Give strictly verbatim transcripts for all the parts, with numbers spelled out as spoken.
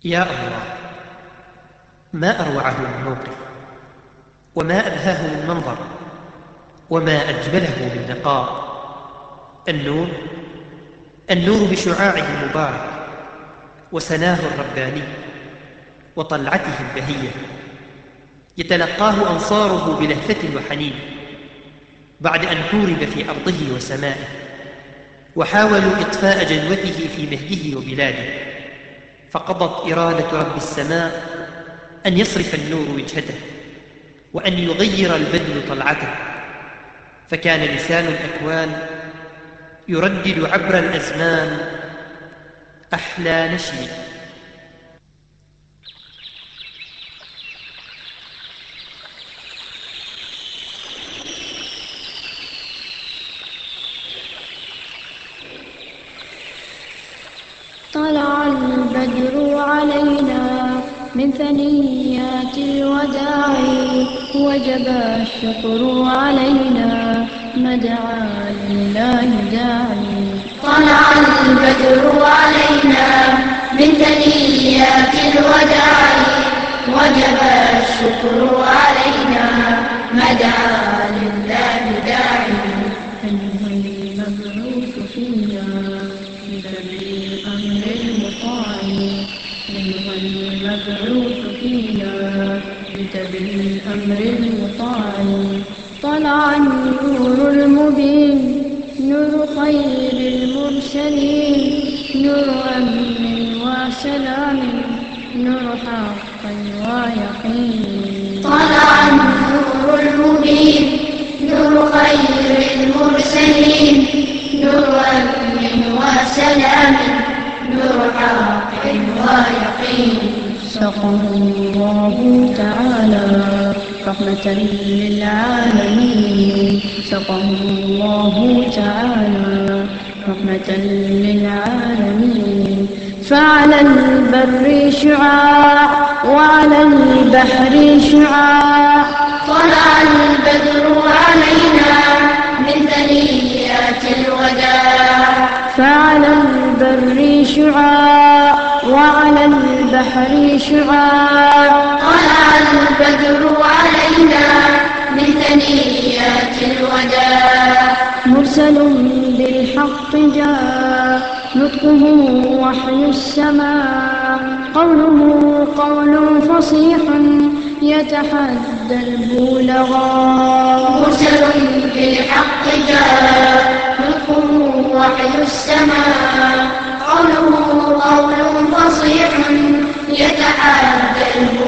يا الله، ما أروعه من موقف، وما أبهاه من منظر، وما أجمله من لقاء. النور النور بشعاعه المبارك وسناه الرباني وطلعته البهية، يتلقاه أنصاره بلهفة وحنين بعد أن حورب في أرضه وسمائه، وحاولوا إطفاء جلوته في مهده وبلاده، فقضت إرادة رب السماء أن يصرف النور وجهته، وأن يغير البدن طلعته، فكان لسان الأكوان يردد عبر الأزمان أحلى نشيد. طلع البدر علينا من ثنيات الوداع، وجب الشكر علينا مدعا لله داعي. طلع البدر علينا من ثنيات الوداع، وجب الشكر علينا مدعا لله داعي. أيها المبعوث فينا بتبليغ أمر المطاع، أيها المبعوث فينا بتبليغ أمر المطاع. طلع النور المبين نور خير المرسلين، نور أمن وسلام، نور حق ويقين. طلع النور المبين نور خير المرسلين، نور أمن وسلام، نور حق ويقين. سقه الله تعالى رحمة للعالمين، سقه الله تعالى رحمة للعالمين. فعلى البر شعاع وعلى البحر شعاع. طلع البدر علينا من ثنيات الوداع. فعلى البر شعاع وعلى البحر شعاع. طلع البدر علينا من ثنيات الوداع. مرسل بالحق جاء، نطقه وحي السماء، قوله قول فصيح يتحدى البلغاء. مرسل بالحق جاء، نطقه وحي السماء، قوله قول فصيح يتحدى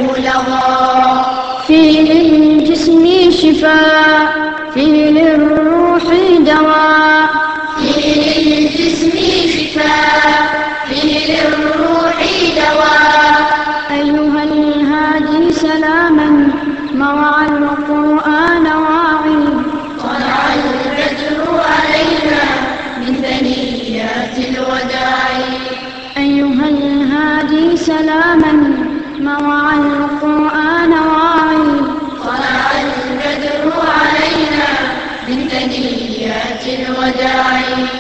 البلغاء. فيه للجسم شفاء، فيه للروح دواء، فيه للجسم شفاء، فيه للروح دواء. أيها الهادي سلاما موعى القرآن واعي. طلع البدر علينا من ثنيات الوداع. أيها الهادي سلاما موعى القرآن واعي. طلع البدر علينا من ثنيات الوداع.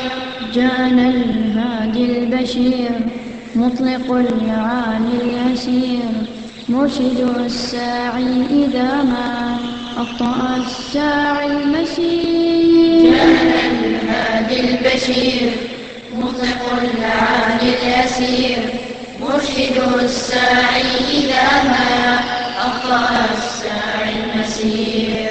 جاءنا الهادي البشير مطلق اليعاني اليسير، مرشد الساعي إذا ما أخطأ الساعي المسير. جاءنا الهادي البشير مطلق اليعاني اليسير، مرشد الساعي إذا ما أخطأ الساعي المسير.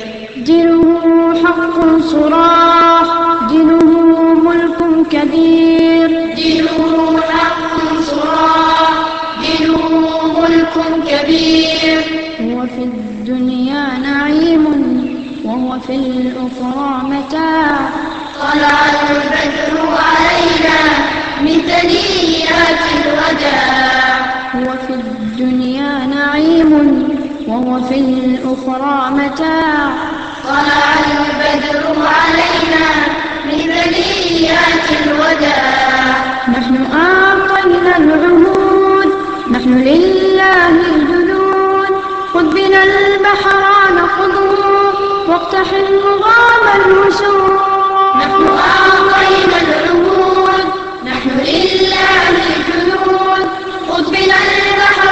دينه حق صراح، دينه ملك كبير. دينه حق صراح، دينه ملك كبير. هو في الدنيا نعيم وهو في الأخرى متاع. طلع البدر علينا من ثنيات الوداع. هو في الدنيا نعيم وهو في الأخرى متاع. طلع البدر علينا من ثنيات الوداع. نحن أعطينا العهود، نحن لله جنود، خذ بنا البحر نخوضه واقتحم غام الوسود. نحن أعطينا العهود، نحن لله جنود، خذ بنا البحر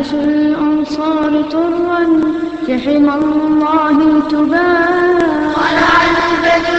تنهش الأنصار طرا في حمى الله تباع. طلع البدر